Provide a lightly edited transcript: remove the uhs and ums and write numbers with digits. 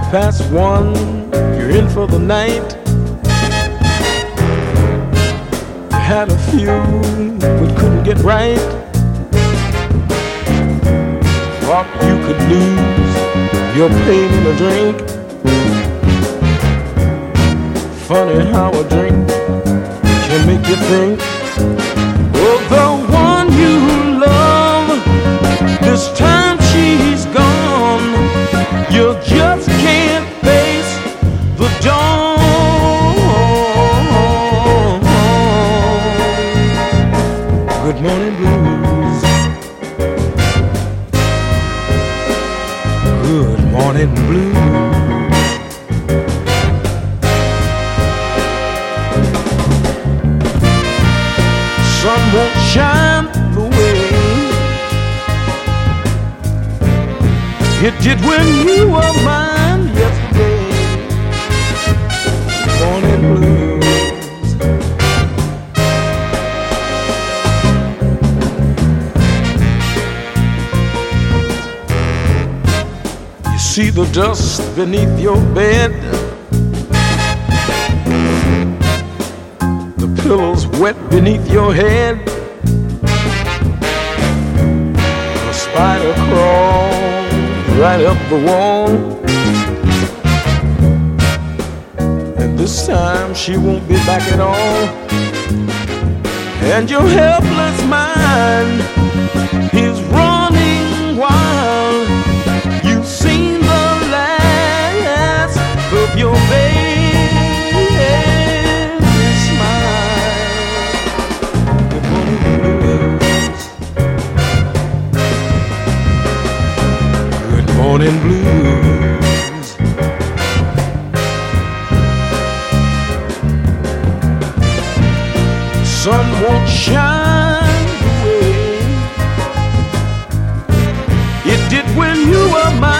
Past one, you're in for the night. You had a few but couldn't get right. Thought you could lose your pain in a drink. Funny how a drink can make you think. Oh, the one you love, this time she's gone. You just can't face the dawn. Good morning blues. Good morning blues. Sun won't shine the way it did when you were mine yesterday. Morning blues. You see the dust beneath your bed, the pillows wet beneath your head, a spider crawled right up the wall, and this time she won't be back at all. And your helpless mind is running wild. You've seen the last of your baby smile. Good morning blues. Good morning blues. Sun won't shine the way it did when you were mine.